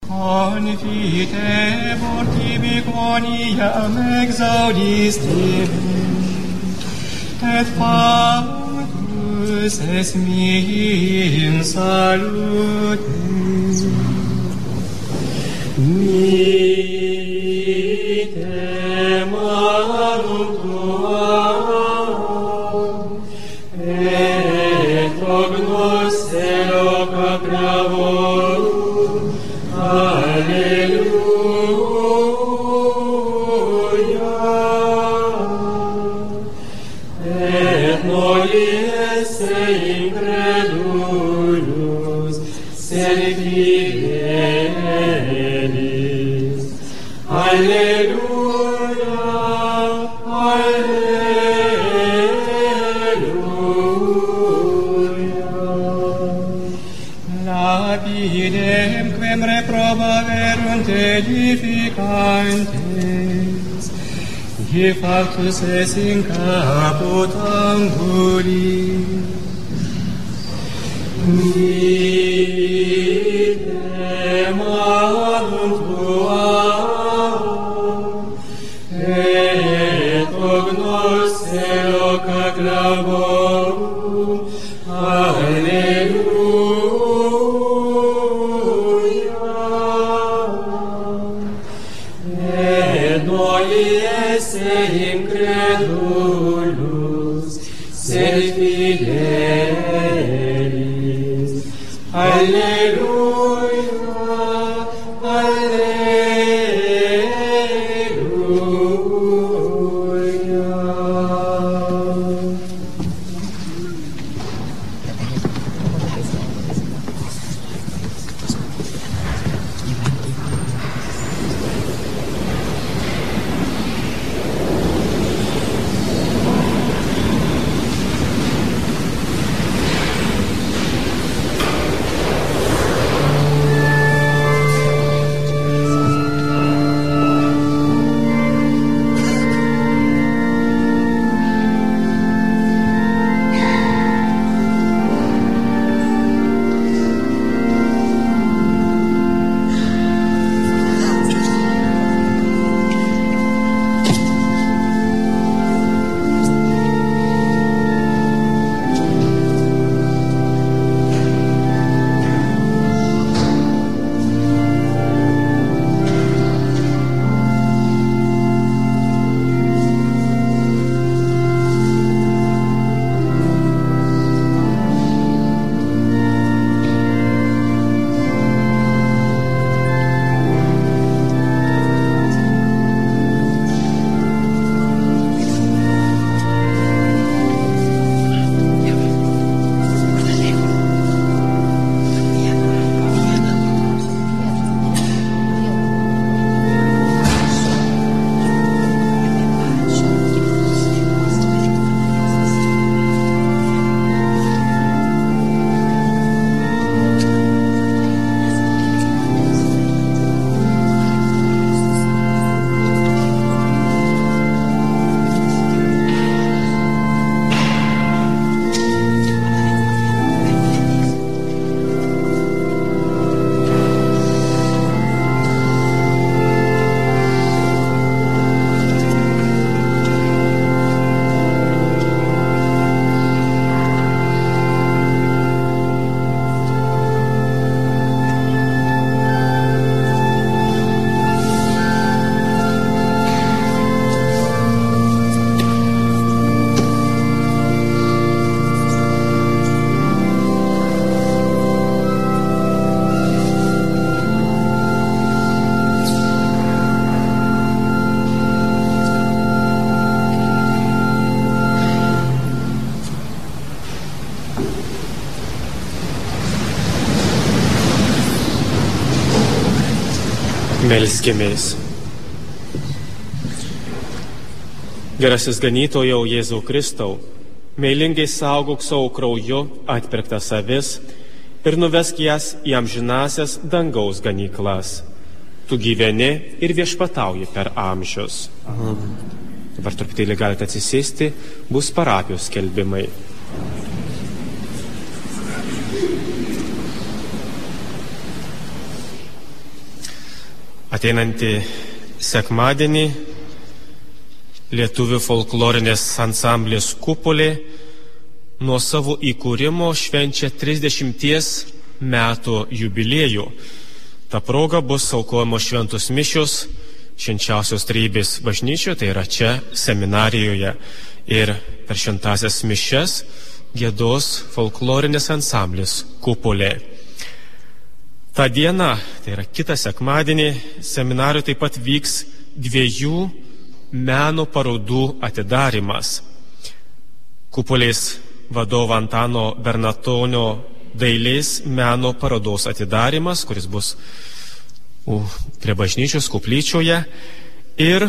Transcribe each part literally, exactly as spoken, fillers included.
Confitebor tibi quoniam exaudistim, et factus es mihi in salute. Mitem arum tuam, et cognosce loca gravorum. Alleluia. Et nollies incredulus sed fidelis. Alleluia. Alleluia. Lapidem quem reprobaverunt edificantes, et factus es in caput anguli. Mitem arum tuam, et cognosce loca clavorum. Alleluia. Et nollies incredulus sed fidelis. Alleluia. Alleluia. Melskimės. Gerasis ganytojau Jėzau Kristau, meilingai saugok savo krauju atpirktas avis ir nuvesk jas į amžinasias dangaus ganyklas. Tu gyveni ir viešpatauji per amžius. Amen. Dabar truputėlį galite atsisėsti, bus parapijos skelbimai. Ateinantį sekmadienį lietuvių folklorinės ansamblis Kupolė nuo savo įkūrimo švenčia trisdešimties metų jubiliejų. Ta proga bus aukojamos šventos mišios Švenčiausios Trejybės bažnyčioje, tai yra čia seminarijoje. Ir per šventąsias mišias giedos folklorinis ansamblis Kupolė. Ta diena, tai yra kitą sekmadienį, seminarijoje taip pat vyks dviejų meno parodų atidarimas. Kupolės vadovo Antano Bernatonio dailės meno parodos atidarimas, kuris bus prie bažnyčios koplyčioje, ir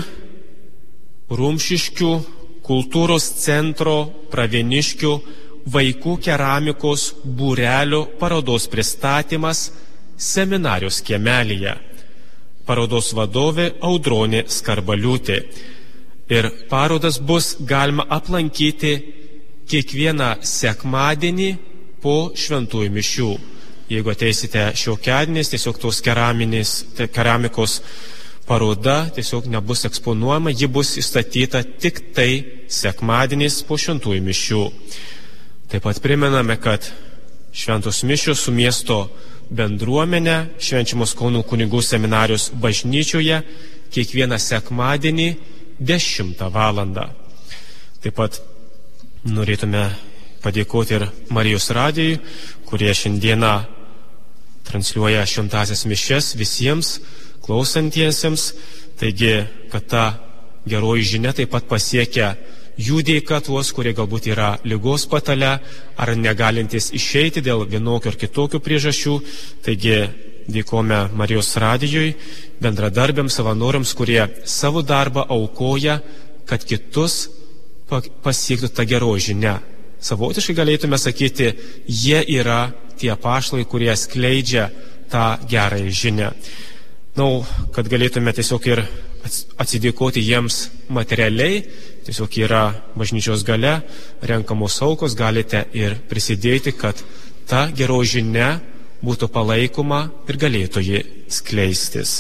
Rumšiškių kultūros centro Pravieniškių vaikų keramikos būrelio parodos pristatymas seminarijos kiemelyje. Parodos vadovė Audronė Skarbaliūtė. Ir parodas bus galima aplankyti kiekvieną sekmadienį po šventųjų mišių. Jeigu ateisite šiokiadieniais, tiesiog tos keramikos paroda tiesiog nebus eksponuojama, ji bus įstatyta tik tai sekmadieniais po šventųjų mišių. Taip pat primename, kad šventos mišios su miesto bendruomenė švenčiamos Kauno kunigų seminarijos bažnyčioje kiekvieną sekmadienį dešimtą valandą. Taip pat norėtume padėkoti ir Marijos radijui, kurie šiandieną transliuoja šventąsias mišias visiems klausantiesiems. Taigi, kad ta geroji žinia taip pat pasiekia jų dėka tuos, kurie galbūt yra ligos patale ar negalintys išeiti dėl vienokių ar kitokių priežasčių. Taigi, dėkojame Marijos radijui, bendradarbiams, savanoriams, kurie savo darbą aukoja, kad kitus pasiektų tą geroji žinia. Savotiškai galėtume sakyti, jie yra tie apaštalai, kurie skleidžia tą gerąją žinią. Na, kad galėtume tiesiog ir atsidėkoti jiems materialiai, tiesiog yra bažnyčios gale, renkamos aukos, galite ir prisidėti, kad ta geroji žinia būtų palaikoma ir galėtų ji skleistis.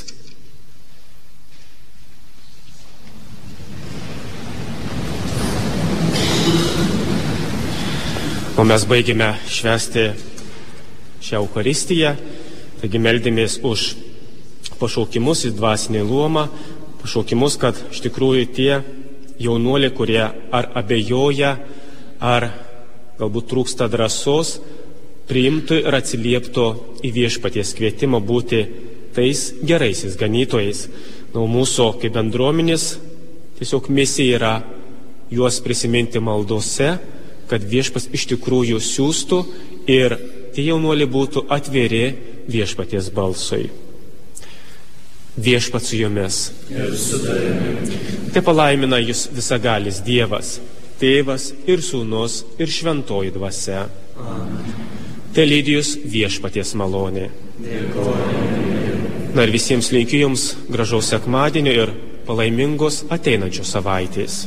O mes baigėme švęsti šią Eucharistiją, taigi meldėmės už pašaukimus į dvasinį luomą, pašaukimus, kad iš tikrųjų tie jaunuoliai, kurie ar abejoja, ar galbūt trūksta drąsos, priimtų ir atsilieptų į viešpaties kvietimą būti tais geraisiais ganytojais. Na, mūsų kaip bendruomenės tiesiog misija yra juos prisiminti maldose, kad viešpats iš tikrųjų siūstų ir tie jaunuoliai būtų atviri viešpaties balsui. Viešpats su jumis. Ir su tavimi. Te palaimina jūs visagalis Dievas, Tėvas ir Sūnus ir Šventoji Dvasia. Amen. Te lydi jūs viešpaties malonė. Dėkojame. Na ir visiems linkiu jums gražaus sekmadienio ir palaimingos ateinančios savaitės.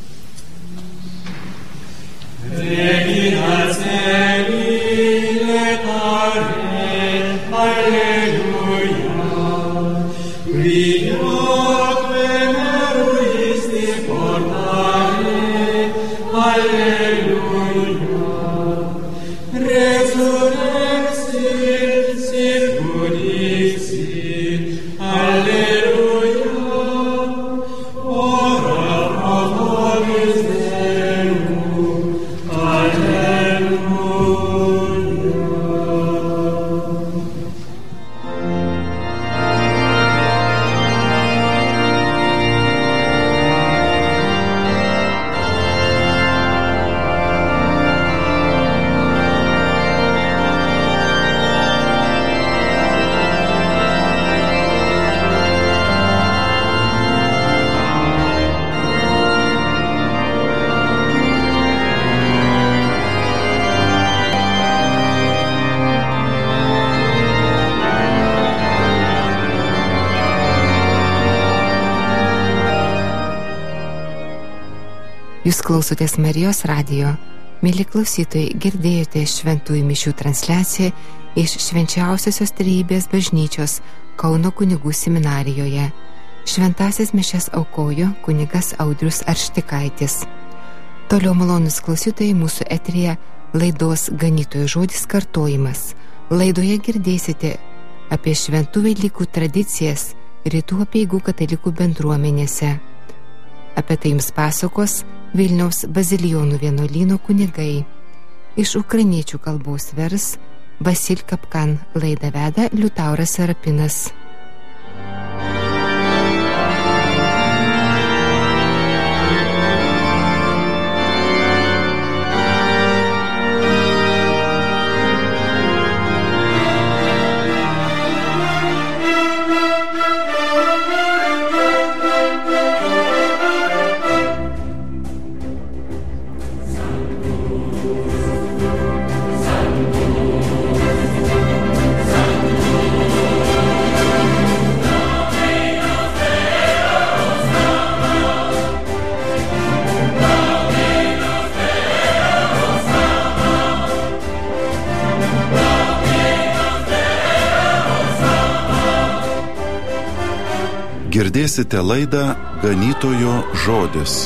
Regina celi letare, alleluia, Viot veneruisti portare, alleluia, resurrexit, circudixit, alleluia, ora pro nobis Deum, Jūs klausotės Marijos radijo. Mieli klausytojai, girdėjote šventųjų mišių transliaciją iš Švenčiausiosios Trejybės bažnyčios Kauno kunigų seminarijoje. Šventąsias mišias aukojo kunigas Audrius Arštikaitis. Toliau malonūs klausytojai, mūsų eteryje laidos Ganytojo žodis kartojimas. Laidoje girdėsite apie šventų Velykų tradicijas Rytų apeigų katalikų bendruomenėse. Apie tai jums pasakos Vilniaus Bazilijonų vienuolyno kunigai. Iš ukrainiečių kalbos vers Vasil Kapkan. Laidą veda Liutauras Sarapinas. Girdėsite laidą Ganytojo žodis.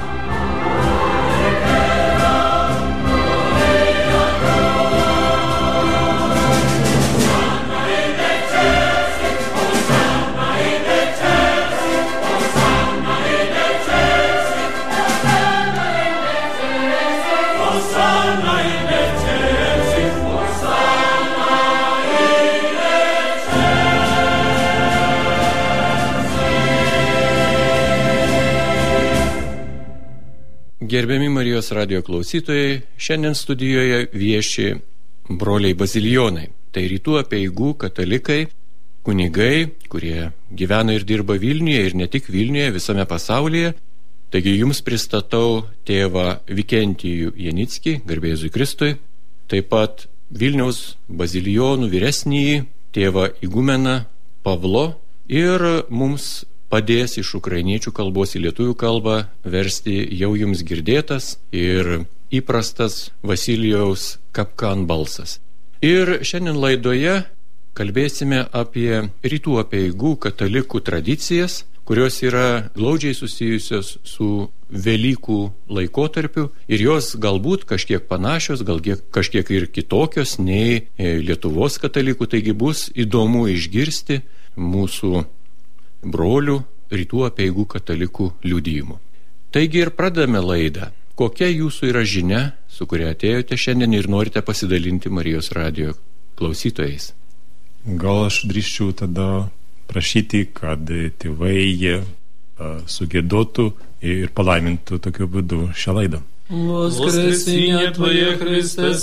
Gerbiami Marijos radijo klausytojai, šiandien studijoje vieši broliai bazilijonai. Tai Rytų apeigų katalikai, kunigai, kurie gyvena ir dirba Vilniuje ir ne tik Vilniuje, visame pasaulyje. Taigi jums pristatau tėvą Vikentijų Janickį, garbė Jėzui Kristui, taip pat Vilniaus bazilijonų vyresnįjį tėvą Igumeną Pavlo ir mums padės iš ukrainiečių kalbos į lietuvių kalbą versti jau jums girdėtas ir įprastas Vasilijaus Kapkan balsas. Ir šiandien laidoje kalbėsime apie Rytų apeigų katalikų tradicijas, kurios yra glaudžiai susijusios su Velykų laikotarpiu ir jos galbūt kažkiek panašios, gal kažkiek ir kitokios nei Lietuvos katalikų, taigi bus įdomu išgirsti mūsų brolių Rytų apeigų katalikų liudijimų. Taigi ir pradame laidą. Kokia jūsų yra žinia, su kuria atėjote šiandien ir norite pasidalinti Marijos radijo klausytojais? Gal aš drįsčiau tada prašyti, kad tėvai sugiedotų ir palaimintų tokiu būdu šią laidą. Воскресіння Твоє, Христе,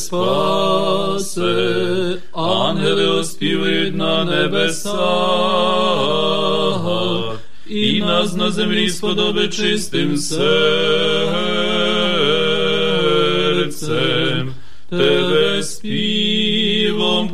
спасе, ангели оспівають на небесах, і нас на землі сподоби чистим серцем, Тебе співом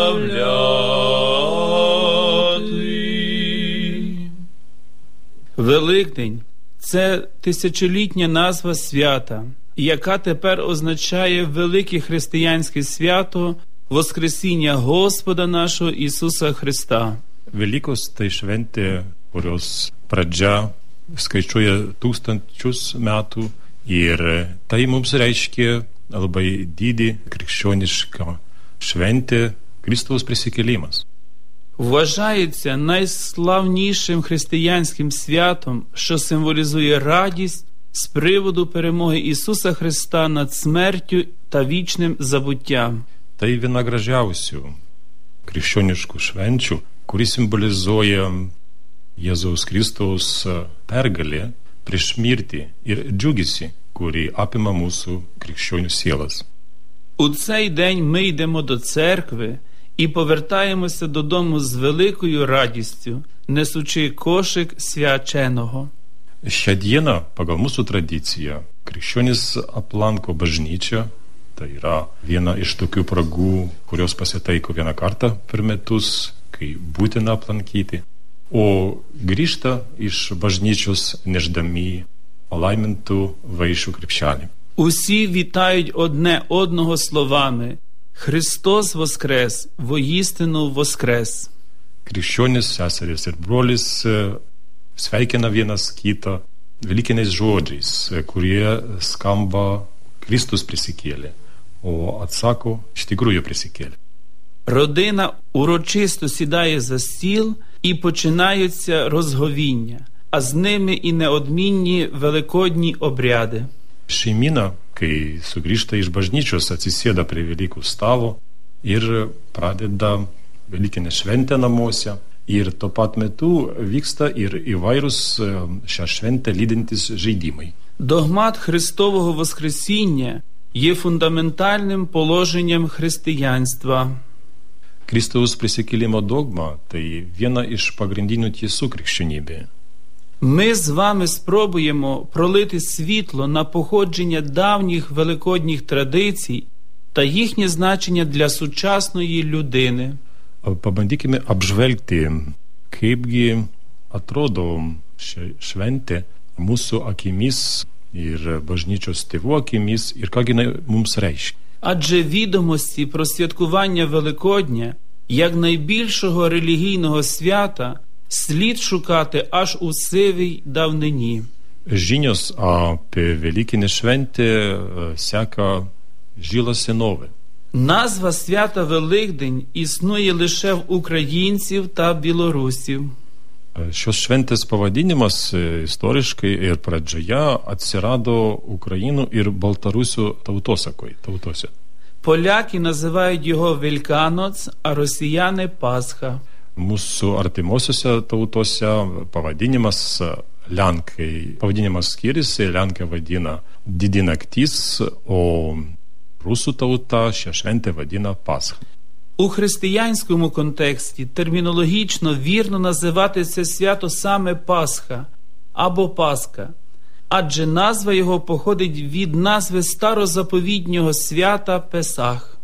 прославляти. Великдень – це тисячолітня назва свята, яка тепер означає велике християнське свято Воскресіння Господа нашого Ісуса Христа. Velykos tai šventė, kurios pradžia skaičiuoja tūkstančius metų ir tai mums reiškia labai didį krikščionišką šventę Kristaus prisikėlimas. Вважається найславнішим християнським святом, що символізує радість з приводу перемоги Ісуса Христа над смертю та вічним забуттям. Tai viena gražiausių krikščioniškų švenčių, kuri simbolizuoja Jėzaus Kristaus pergalę prieš mirtį ir džiugesį, kurį apima mūsų krikščionių sielas. У цей день ми йдемо до церкви і повертаємося додому з великою радістю, несучи кошик свяченого. Šią dieną, pagal mūsų tradiciją, krikščionis aplanko bažnyčią. Tai yra viena iš tokių progų, kurios pasitaiko vieną kartą per metus, kai būtina aplankyti, o grįžta iš bažnyčios neždami palaimintų vaišių krepšelį. Усі вітають одне одного словами: Христос воскрес, воістину воскрес. krikščionis, seserys ir brolis sveikina vienas kitą velykiniais žodžiais, kurie skamba Kristus приsikėlė, o atsako iš tikrųjų приsikėlė. Родина урочисто сідає за стіл і починаються розговіння, а з ними і неодмінні великодні обряди. Šeimyna, kai sugrįžta iš bažnyčios, atsisėda prie Velykų stalo ir pradeda Velykinę šventę namuose. Ir tuo pat metu vyksta ir įvairūs šią šventę lydintys žaidimai. Догмат Христового Воскресіння є фундаментальним положенням християнства. Kristaus prisikėlimo dogma tai viena iš pagrindinių tiesų krikščionybėje. Ми з вами спробуємо пролити світло на походження давніх великодніх традицій та їхнє значення для сучасної людини. Pabandykime apžvelgti, kaipgi atrodo ši šventė mūsų akimis ir bažnyčios tėvų akimis ir ką jinai mums reiškia. Адже відомості про святкування Великодня, як найбільшого релігійного свята, слід шукати аж у сивій давнині. Žinios apie Velykinę šventę seka žila senovė. Назва свята Великдень існує лише в українців та білорусів. Šios šventės pavadinimas istoriškai ir pradžioje atsirado Ukrainų ir Baltarusių tautosakoj, tautose. Поляки називають його Вельканоц, а росіяни Пасха. Mūsų artimuosiuose tautose pavadinimas Lenkai, pavadinimas skiriasi, Lenkai vadina Didi naktis, o rusų tauta šią šventę vadina Pascha. У християнському контексті термінологічно вірно називати це свято саме Пасха або Пасха, адже назва його походить від назви старозаповіднього свята Песах.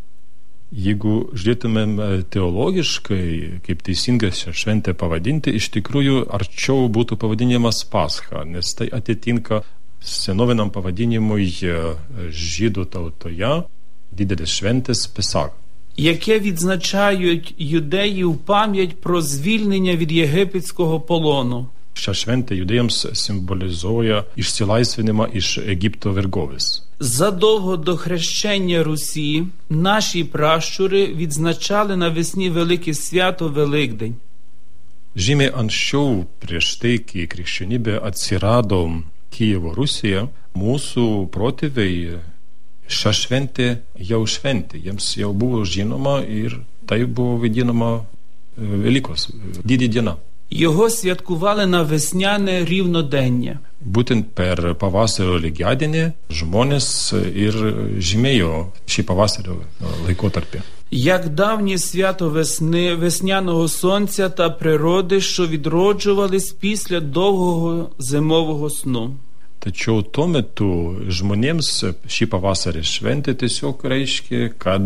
Jeigu žiūrėtumėm teologiškai, kaip teisingai šią šventę pavadinti, iš tikrųjų arčiau būtų pavadinimas Pascha, nes tai atitinka senoviniam pavadinimui žydų tautoje didelės šventės Pesach, яке відзначають юдеї в пам'ять про звільнення від єгипетського полону. Šią šventę judėjams simbolizuoja išsilaisvinimą iš Egipto vergovės. Задовго до хрещення Русі наші пращури відзначали навесні велике свято Великдень. Žymiai anksčiau, prieš tai, kai krikščionybė atsirado Kijevo Rusijoje, mūsų protėviai šią šventę jau šventė. Jiems jau buvo žinoma ir tai buvo vadinama Velykos, didi diena. Його святкували на весняне рівнодення. Būtent per pavasario lygiadienį žmonės ir žymėjo šį pavasario laikotarpį. Як давнє свято весни, весняного сонця та природи, що відроджувались після довгого зимового сну. Tačiau tuo metu žmonėms šį pavasarį šventė tiesiog reiškia, kad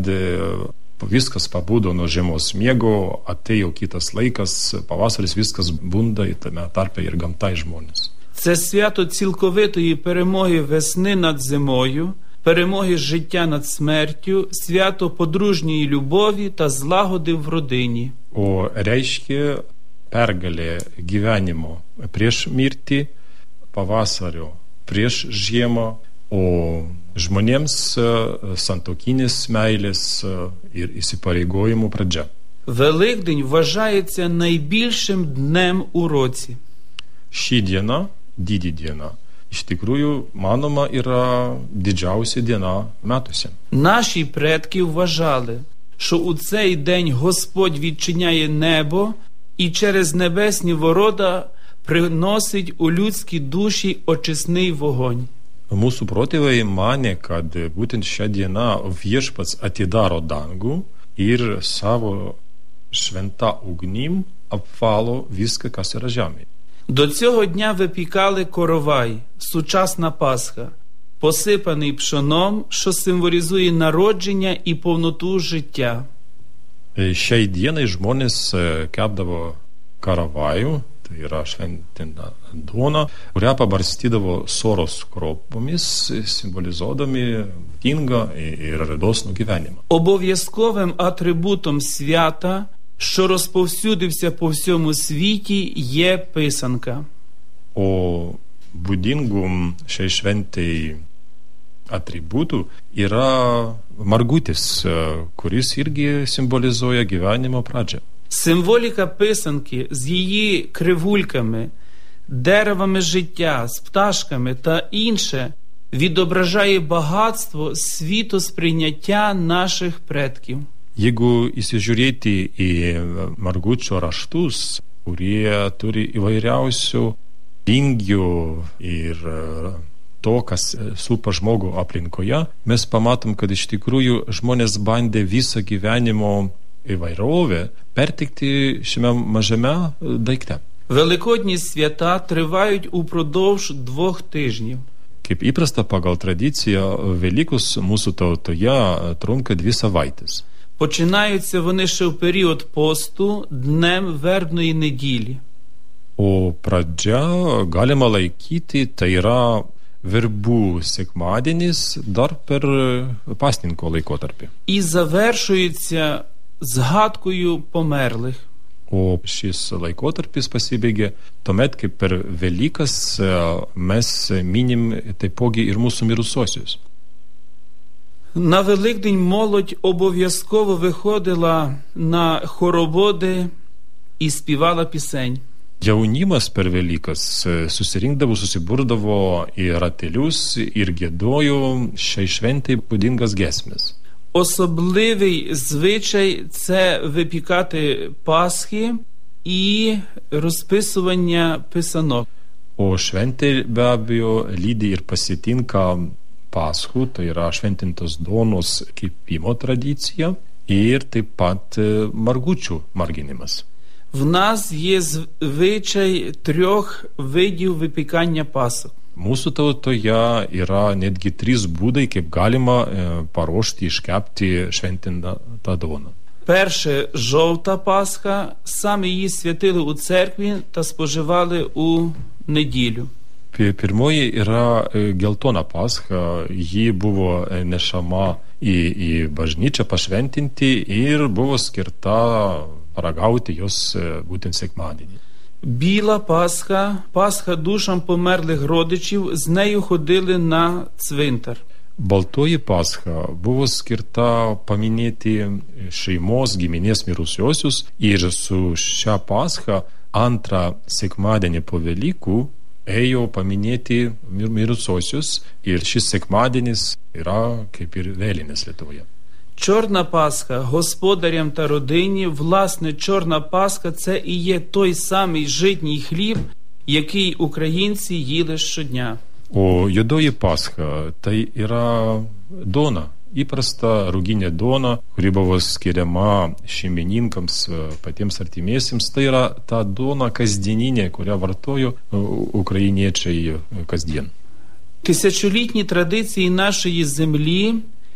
viskas pabudo nuo žiemos miego, atėjo kitas laikas, pavasaris viskas bunda į tame tarpe ir gamta į žmonės. Це свято цілковитої перемоги весни над зимою, перемоги життя над смертю, свято подружньої любові та злагоди в родині. O reiškia pergalė gyvenimo prieš mirtį, pavasario prieš žiemą, o žmonėms santuokinės meilės ir įsipareigojimų pradžia. Великдень вважається найбільшим днем у році. Ši diena, didi diena, iš tikrųjų, manoma, yra didžiausia diena metuose. Наші предки вважали, що у цей день Господь відчиняє небо і через небесні ворота приносить у людські душі очисний вогонь. Mūsų protėviai manė, kad būtent šią dieną viešpats atidaro dangų ir savo šventą ugnim apvalo viską, kas yra žemėje. До цього дня випікали коровай, сучасна Пасха, посипаний пшоном, що символізує народження і повноту життя. Šiai dienai žmonės kepdavo karavajų, tai yra šventinta duona, kurią pabarstydavo soros kropomis, simbolizuodami kingą ir dosnų gyvenimą. Обов'язковим атрибутом свята що розповсюдився по всьому світі, є писанка. O būdingų šiai šventei atributų yra margutis, kuris irgi simbolizuoja gyvenimo pradžią. Символіка писанки з її кривульками, деревами життя, з пташками та інше відображає багатство світосприйняття наших предків. Jeigu įsižiūrėti į margučio raštus, kurie turi įvairiausių vingių ir to, kas supa žmogų aplinkoje, mes pamatom, kad iš tikrųjų žmonės bandė visą gyvenimo įvairovę perteikti šiame mažame daikte. Великодні свята тривають упродовж двох тижнів. Kaip įprasta pagal tradiciją, Velykus mūsų tautoje trunka dvi savaitės. Починаються вони ще в період посту днем вербної неділі. O pradžia galima laikyti, tai yra verbų sekmadienis dar per pasninko laikotarpį. І завершується згадкою померлих. O šis laikotarpis pasibaigia tuomet, kai per Velykas mes minim taipogi ir mūsų mirusiuosius. На Великдень молодь обов'язково виходила на хороводи і співала пісень. Jaunimas per Velykas susirinkdavo, susiburdavo į ratelius ir giedojo šiai šventai būdingas giesmes. Особливий звичай – це випікати пасхи і розписування писанок. O šventė be abejo lydi ir pasitinka paschų, tai yra šventintos duonos kepimo tradicija ir taip pat margučių marginimas. В нас є звичай трьох видів випікання пасок. Mūsų tautoje yra netgi trys būdai, kaip galima e, paruošti, iškepti šventintą duoną. Перше – жовта пасха, саме її святили у церкві та споживали у неділю. Pirmoji yra geltona pascha, ji buvo nešama į, į bažnyčią pašventinti ir buvo skirta paragauti jos būtent sekmadienį. Біла пасха, пасха душам померлих родичів, з нею ходили на цвинтар. Baltoji pascha buvo skirta paminėti šeimos giminės mirusiosius ir su šią paschą antrą sekmadienį po Velykų ėjo paminėti mirusiosius ir šis sekmadienis yra kaip ir vėlinės Lietuvoje. Чорна пасха господарям та родині, власне, чорна пасха – це і є той самий житній хліб, який українці їли щодня. O juodoji pascha tai yra duona, įprasta ruginė duona, kuri buvo skiriama šeimininkams, patiems artimiesiems. Tai yra ta duona kasdieninė, kurią vartojo ukrainiečiai kasdien. Тисячолітні традиції нашої землі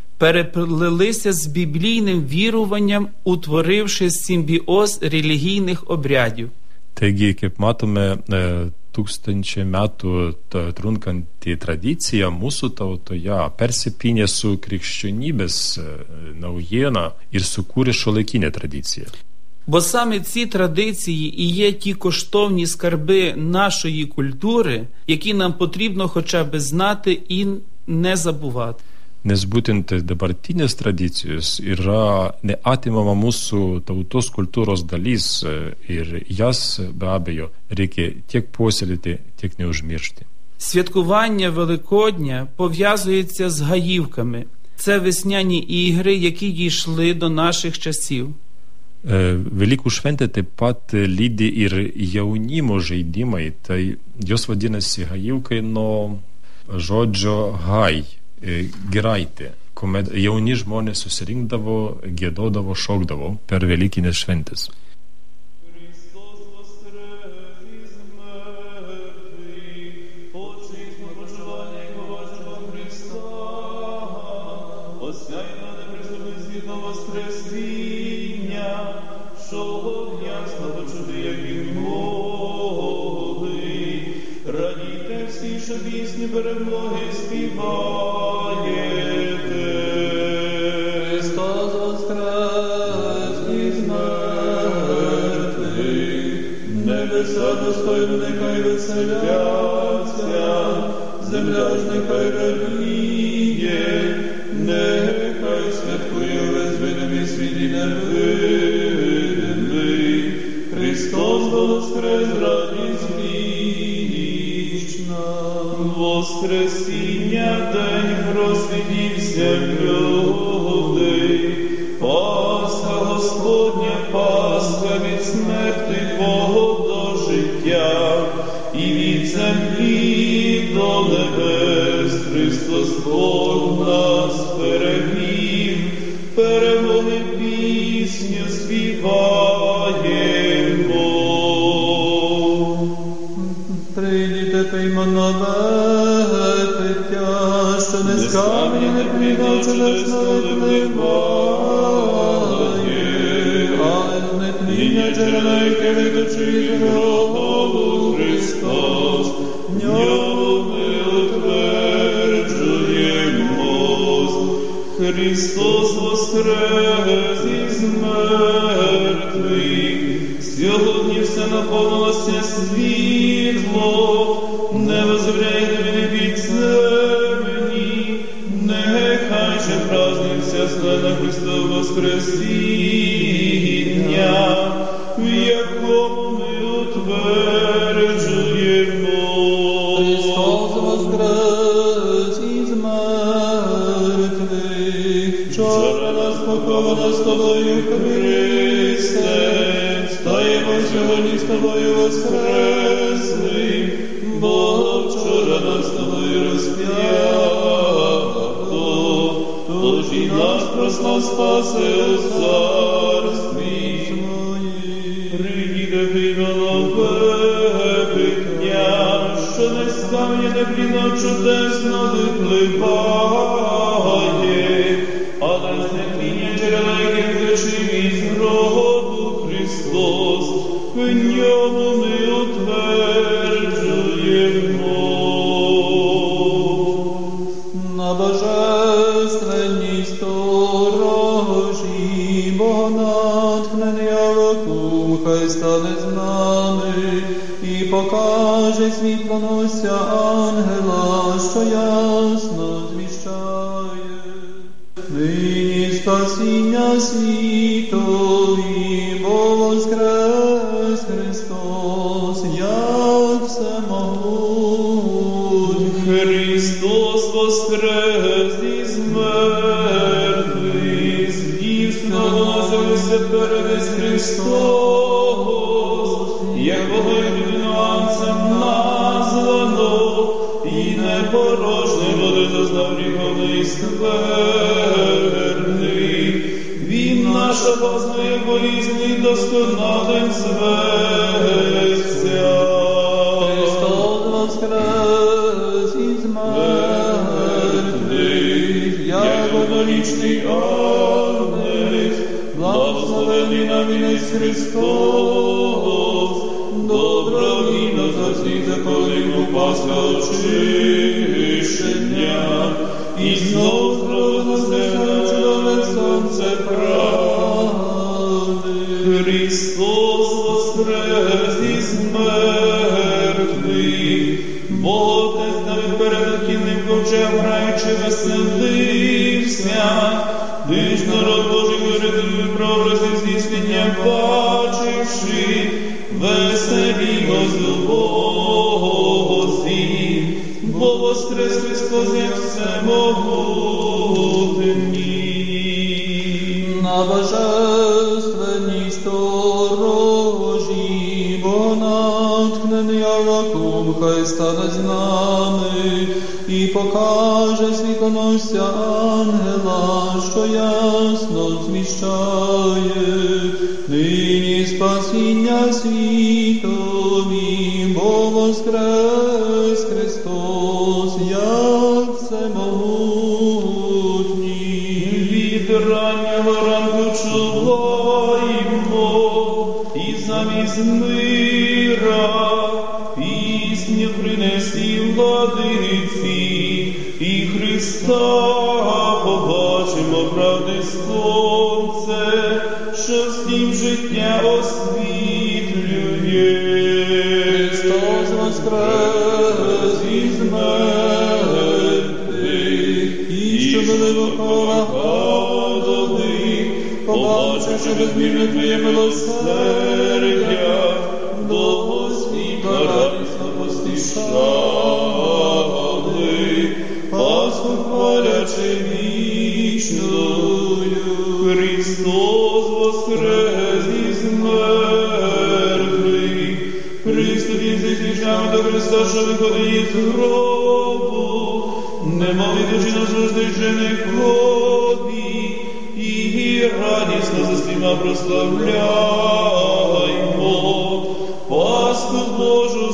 переплелися з біблійним віруванням, утворивши симбіоз релігійних обрядів. Taigi, kaip matome, tūkstančiai metų trunkanti tradicija mūsų tautoje persipynė su krikščionybės naujiena ir sukūrė šiuolaikinę tradiciją. Бо саме ці традиції і є ті коштовні скарби нашої культури, які нам потрібно хоча б знати і не забувати. Nes būtent dabartinės tradicijos yra neatimama mūsų tautos kultūros dalis ir jas be abejo reikia tiek puoselėti, tiek neužmiršti. Святкування Великодня пов'язується з гаївками. Це весняні ігри, які дійшли до наших часів. Velykų šventė taip pat lydi ir jaunimo žaidimai, tai jos vadinasi hajivkai nuo žodžio hai, giraitė, kuomet jauni žmonės susirinkdavo, giedodavo, šokdavo per velykinės šventės. Христос воскрес із мертвих, достойно нехай веселяться, земля ж нехай радіє, нехай святкує весь видимий світ і невидимий. Христос воскрес, радість вічна. Воскресіння день просвітівся людей. Пасха Господня, Пасха від смерти Твого до життя, і від землі до небес. Христос Бог нас переміг, перемоги пісню співаємо. Прийдіте, пиймо нове пиття, що не з каменя не прийняв чудесного вливає, але не тління джерела, яке виточить гробу Христос, в ньому ми утверджуємось. Христос воскрес із мертвих, сьогодні все наповнилося світло, небо земля не від землі, нехай же празднується слава Христова воскресіння, в якому ми утверджуємо. Христос воскрес із мертвих, вчора нас поховано з тобою, Христе, стаємо сьогодні з тобою воскресли, бо вчора нас з тобою розп'ято, тож і нас прослав спаси у царстві своїм. Прийдіте, пиймо нове пиття, що не з каменя не пліно чудесно випливає, але з нетління джерела, яке втечив із гробу Христос, в ньому ми утверджуємо. На божественній сторожі, бо натхнений Авакум, хай стане з нами і покаже світло нося ангела, що ясно звіщає. Нині спасіння світові, бо воскрес Христос, як всемогутній. Христос воскрес із мертвих, з дівственного назився перевесь Христос, якого єдинонцем названо, і непорожний води зазнав гріховний скверний. Він наша познає болізний, досконалий зветься. Христос воскрес із мертвих, як однорічний агнець, благословений на вінець Христос, добровільно за всіх законів Пасха очищення, і знов зрозуміло чудове сонце правди. Христос воскрес із мертвих, бо Отець навіть перед окінним ковчем граючи веселився, ти ж народ Божий вирятує прообрази здійснення бачивши, веселімось у Бозі, бо воскрес Христос як всемогутній. На божественній сторожі, бо натхнений Авакум, хай стане з нами і покаже світлоносця ангела, що ясно зміщає. Нині спасіння світові, бо воскрес Христос, як всемогутній. Від раннього ранку чуваємо, і замість мира пісню принесі владиці, і Христа побачимо правди сонце, що всім життя освітлює. Христос воскрес із мертвих, і що великого Господи, побачивши безмірне Твоє милосердя, до світла радісно поспішали, Пасху хвалячи вічною. Христос воскрес із мертвих, приступіть зі свічами до Христа, що виходить із гробу, немов і душі наслуждичених хобі, і радісно заспіва прославляймо Пасху Божу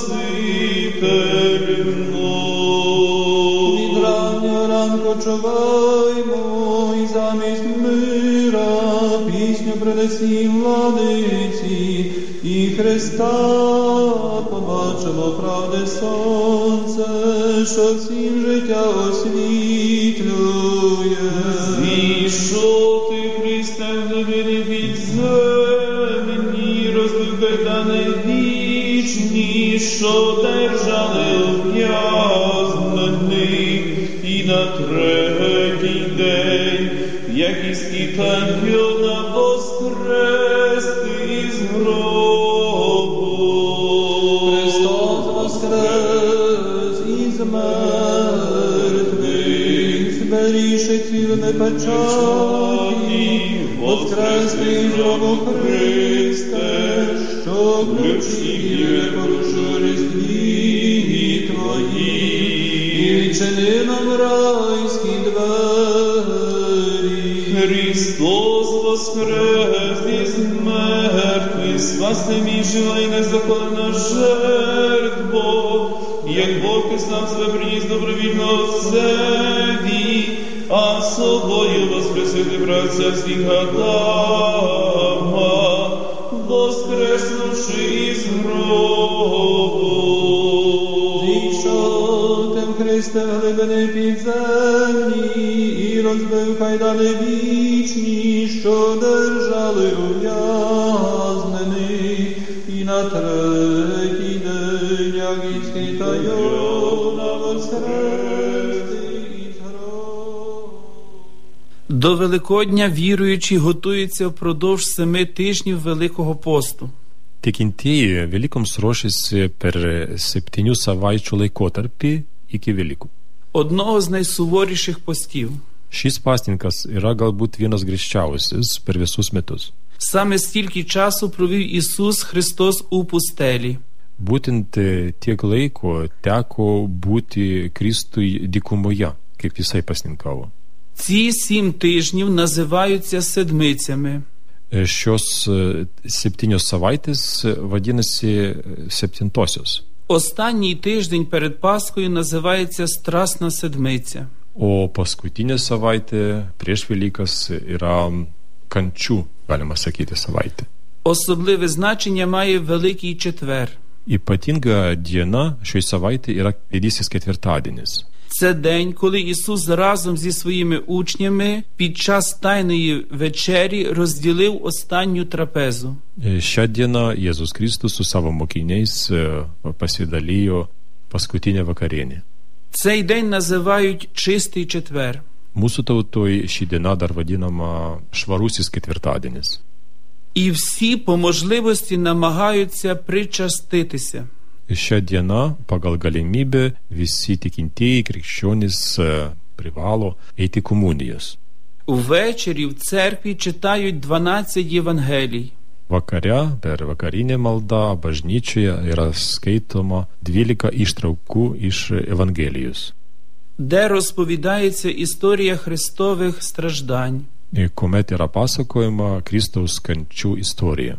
Спасительну. Від раннього ранку чуваймо, і замість мира пісню принесім владиці, і Христа побачимо правди сонце, що всім життя освітлює. Зійшов ти, Христе, в глибини підземні, розбив кайдани вічні, що держали ув'язнених, і на третій день, як із Італьйона воскрес ти із гробу. Христос воскрес із мертвих, зберігши цілими печаті, воскрес ти із гробу, Христе, що ключі не порушу різдві Твої, і відчини нам райські двері. Христос воскрес із мертвих, спаси мішила і незаконна жертва, як Бог ти сам себе приніс добровільно Отцеві, а собою воскресити братця всіх Адама, воскреснувши із гробу. Зійшов тим, Христе, в глибини підземні, і розбив кайдани вічні, що держали ув'язнених, і на третій день, як із Італьйона воскрес ти із гробу. До Великодня віруючі готуються впродовж семи тижнів Великого посту. Tikintieji Velykoms ruošiasi per septynių savaičių laikotarpį iki Velykų. Одного з найсуворіших постів. Šis pasninkas yra galbūt vienas griežčiausias per visus metus. Саме стільки часу провів Ісус Христос у пустелі. Būtent tiek laiko teko būti Kristui dykumoje, kaip jisai pasninkavo. Ці сім тижнів називаються седмицями. Šios septynios savaitės vadinasi septintosios. Останній тиждень перед Пасхою називається Страсна седмиця. O paskutinė savaitė prieš Velykas yra kančių, galima sakyti, savaitė. Особливе значення має Великий четвер. Ypatinga diena šioj savaitė yra Didysis ketvirtadienis. Це день, коли Ісус разом зі своїми учнями під час Тайної вечері розділив останню трапезу. Šią dieną Jėzus Kristus su savo mokiniais pasidalijo paskutinę vakarienę. Цей день називають Чистий четвер. Mūsų tautoj ši diena dar vadinama Švarusis ketvirtadienis. І всі по можливості намагаються причаститися. Šią dieną pagal galimybę visi tikintieji krikščionys privalo eiti komunijos. Увечері в церкві читають дванадцять Євангелій. Vakare per vakarinę maldą bažnyčioje yra skaitoma dvylika ištraukų iš Evangelijos, де розповідається історія Христових страждань. kuomet yra pasakojama Kristaus kančių istorija.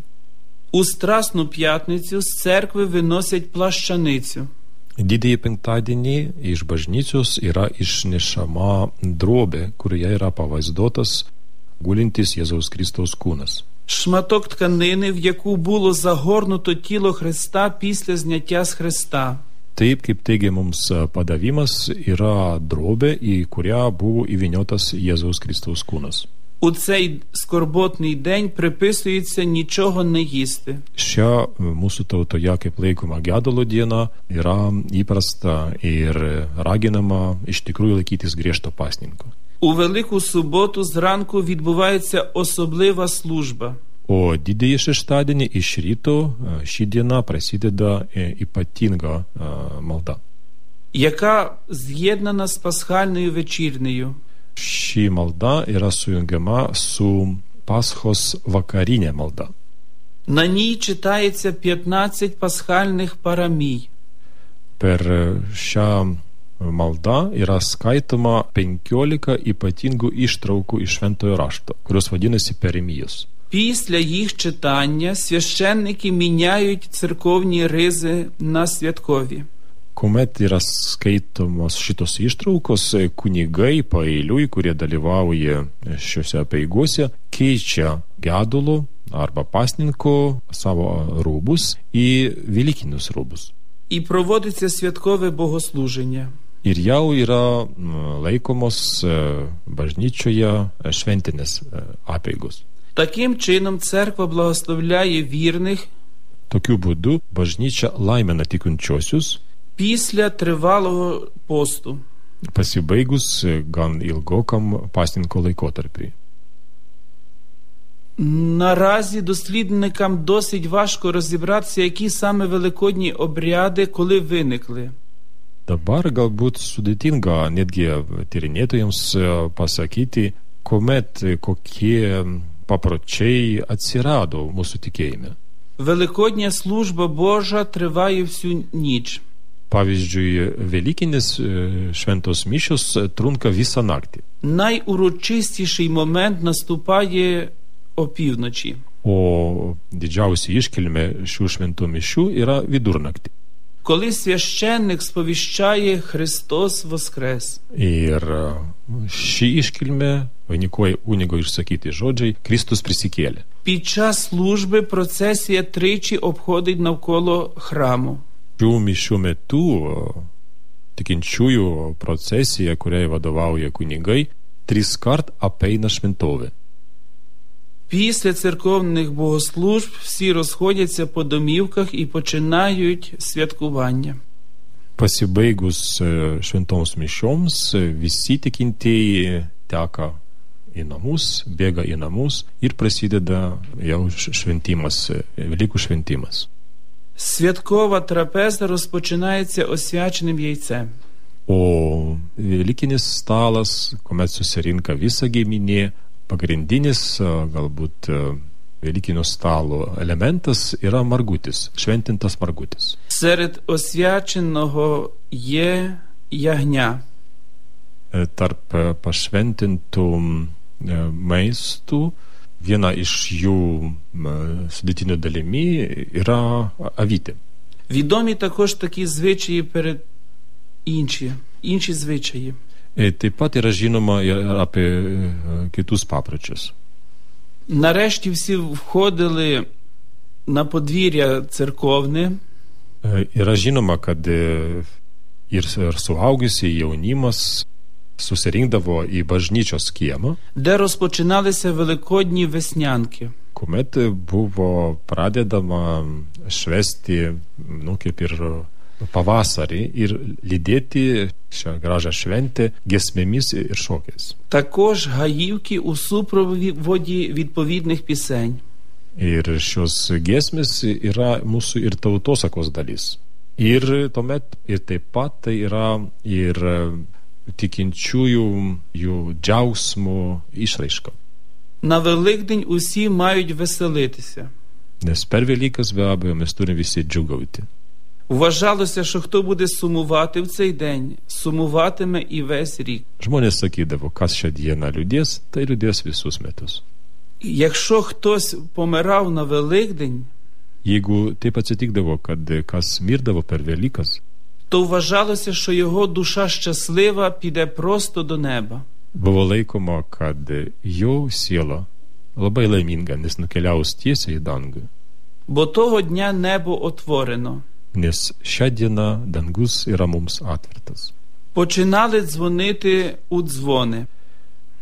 У Страсну п'ятницю з церкви виносять плащаницю. Didįjį penktadienį iš bažnyčios yra išnešama drobė, kurioje yra pavaizduotas gulintis Jėzaus Kristaus kūnas. Шматок тканини, в яку було загорнуто тіло Христа після зняття з Христа. Taip, kaip teigia mums padavimas, yra drobė, į kurią buvo įvyniotas Jėzaus Kristaus kūnas. У цей скорботний день приписується нічого не їсти. Šia mūsų tautoje kaip laikoma gedulo diena yra įprasta ir raginama iš tikrųjų laikytis griežto pasninko. У Велику суботу зранку відбувається особлива служба. O didįjį šeštadienį iš ryto ši diena prasideda ypatinga malda, яка з'єднана з пасхальною вечірнею. Ši malda yra sujungiama su Paschos vakarinė malda. На ній читається п'ятнадцять пасхальних парамій. Per šią maldą yra skaitoma penkiolika ypatingų ištraukų iš Šventojo rašto, kurios vadinasi Peremijos. Після їх читання священники міняють церковні ризи на святкові. Kuomet yra skaitomos šitos ištraukos, kunigai paeiliui, kurie dalyvauja šiuose apeigose, keičia gedulo arba pasninko savo rūbus į velykinius rūbus. І проводиться святкове богослуження. Ir jau yra laikomos bažnyčioje šventinės apeigos. Таким чином церква благословляє вірних Tokiu būdu bažnyčia laimina tikinčiuosius після тривалого посту. pasibaigus gan ilgokam pasninko laikotarpiui. Наразі дослідникам досить важко розібратися, які саме великодні обряди коли виникли. Dabar galbūt sudėtinga netgi tyrinėtojams pasakyti, kuomet kokie papročiai atsirado mūsų tikėjime. Великодня служба Божа триває всю ніч. Pavyzdžiui, Velykinis šventos mišios trunka visą naktį. Найурочистіший момент наступає опівночі. O didžiausia iškilmė šių šventų mišių yra vidurnaktį. Коли священник сповіщає Христос воскрес. Ir ši iškilmė vainikuoja kunigo išsakyti žodžiai Kristus prisikėlė. Під час служби процесія тричі обходить навколо храму. Šių mišių metu tikinčiųjų procesija, kuriai vadovauja kunigai, tris kart apeina šventovę. Після церковних богослужб всі розходяться по домівках і починають святкування. Pasibaigus šventoms mišioms, visi tikintieji teka į namus, bėga į namus ir prasideda jau šventimas, Velykų šventimas. Святкова трапеза розпочинається освяченим яйцем. O Velykinis stalas, kuomet susirinka visa giminė, pagrindinis galbūt Velykinio stalo elementas yra margutis, šventintas margutis. Серед освяченого є ягня. Tarp pašventintų maistų viena iš jų sudėtinių dalimi yra avytė. Відомі також такі звичаї перед інші, інші звичаї. Taip pat yra žinoma ir apie kitus papročius. Нарешті всі входили на подвір'я церковне. Yra žinoma, kad ir suaugusiai jaunimas susirinkdavo į bažnyčios kiemą, де розпочиналися великодні веснянки. Kuomet buvo pradedama švęsti, nu, kaip ir pavasarį ir lydėti šią gražią šventę giesmėmis ir šokiais. Також гаївки у супроводі відповідних пісень. Ir šios giesmės yra mūsų ir tautosakos dalis. Ir tuomet ir taip pat tai yra ir tikinčiųjų jų džiaugsmo išraiška. На Великдень усі мають веселитися. Nes per Velykas be abejo mes turime visi džiugauti. Вважалося, що хто буде сумувати в цей день, сумуватиме і весь рік. Žmonės sakydavo, kas šią dieną liūdės, tai liūdės visus metus. Якщо хтось помирав на Великдень, Jeigu taip atsitikdavo, kad kas mirdavo per Velykas, то вважалося, що його душа щаслива піде просто до неба. buvo laikoma, kad jo siela labai laiminga, nes nukeliaus tiesiai į dangų. Бо того дня небо отворено. Nes šią dieną dangus yra mums atvertas. Починали дзвонити у дзвони.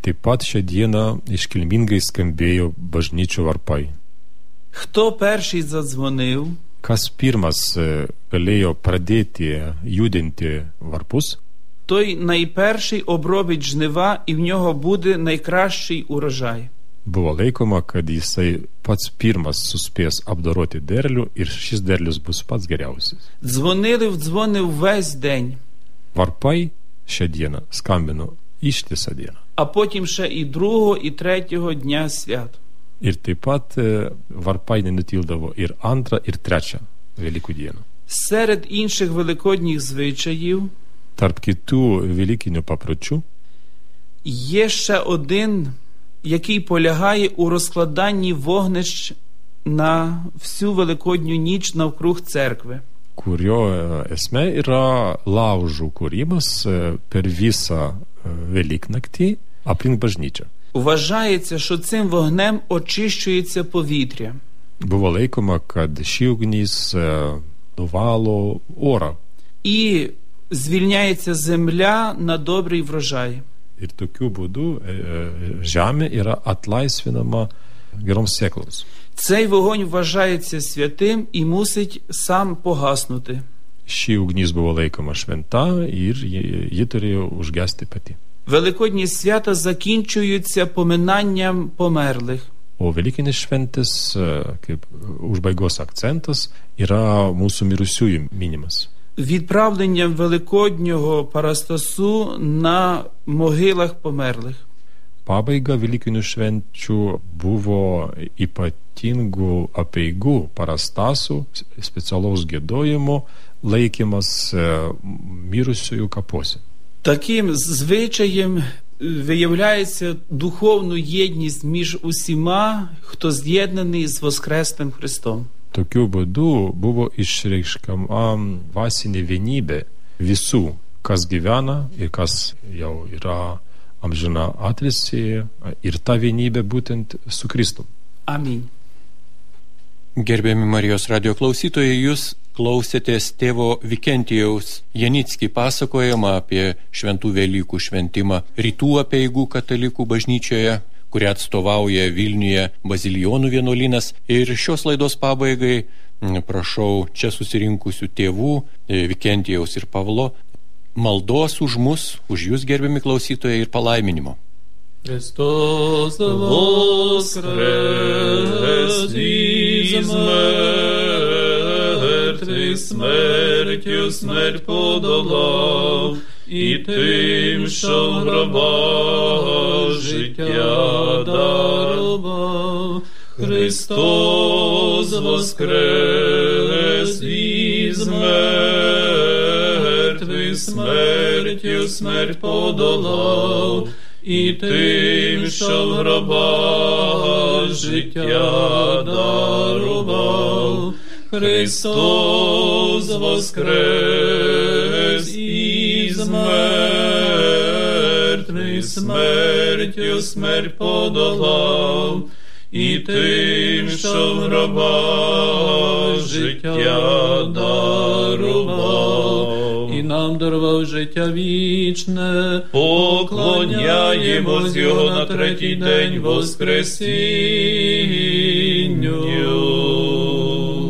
taip pat šią dieną iškilmingai skambėjo bažnyčių varpai. Хто перший задзвонив? Kas pirmas galėjo pradėti judinti varpus, той найперший обробить жнива, і в нього буде найкращий урожай. buvo laikoma, kad jisai pats pirmas suspės apdoroti derlių ir šis derlius bus pats geriausias. Дзвонили в дзвони весь день. Varpai šią dieną skambino ištisą dieną. А потім ще і другого, і третього дня свят. Ir taip pat varpai nenutildavo ir antrą, ir trečią Velykų dieną. Серед інших великодніх звичаїв Tarp kitų velykinių papročių є ще один, який полягає у розкладанні вогнищ на всю великодню ніч навкруг церкви. kurio esmė yra laužų kūrimas per visą Velyknaktį aplink bažnyčią. Вважається, що цим вогнем очищується повітря. Buvo laikoma, kad ši ugnis nuvalo orą. І звільняється земля на добрий врожай. Ir tokiu būdu žemė yra atlaisvinama geroms sėkloms. Цей вогонь вважається святим і мусить сам погаснути. Ši ugnis buvo laikoma šventa ir ji, ji turėjo užgesti pati. Великодні свята закінчуються поминанням померлих. O Velykinės šventės kaip užbaigos akcentas yra mūsų mirusiųjų minimas. Відправленням великоднього парастасу на могилах померлих. Pabaiga Velykinių švenčių buvo ypatingų apeigų parastasų, specialaus giedojimo laikymas mirusiųjų kapuose. Таким звичаєм виявляється духовну єдність між усіма, хто з'єднаний з Воскреслим Христом. Tokiu būdu buvo išreiškama dvasinė vienybė visų, kas gyvena ir kas jau yra amžina atilsį, ir ta vienybė būtent su Kristum. Amin. Gerbiami Marijos radijo klausytojai, jūs klausėtės tėvo Vikentijaus Janickį pasakojimą apie šventų Velykų šventimą Rytų apeigų katalikų bažnyčioje, kurią atstovauja Vilniuje Bazilijonų vienuolynas. Ir šios laidos pabaigai prašau čia susirinkusių tėvų Vikentijaus ir Pavlo maldos už mus, už jūs gerbiami klausytojai, ir palaiminimo. Христос воскрес із мертвих, смертю смерть подолав, і тим, що в гробах життя дарував. Христос воскрес із мертвих, смертю смерть подолав, і тим, що в гробах життя дарував. Христос воскрес із мертвих, смертю смерть подолав, і тим, що в гробах життя дарував, і нам дарував життя вічне. Поклоняємось Його на третій день воскресінню.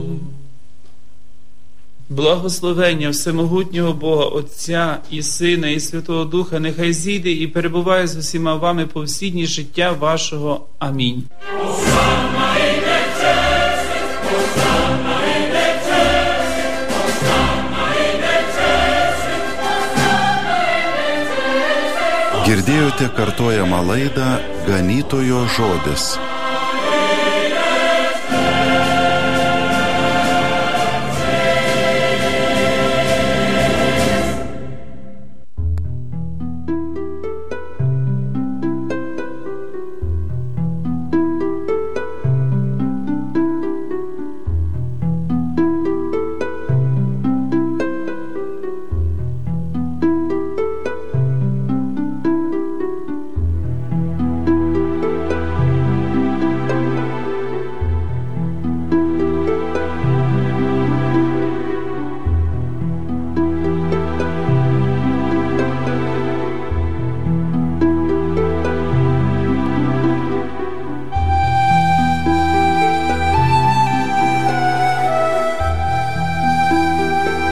Благословення всемогутнього Бога, Отця і Сина, і Святого Духа, нехай зійде і перебуває з усіма вами по всі дні життя вашого. Амінь. Girdėjote kartojamą laidą Ganytojo žodis.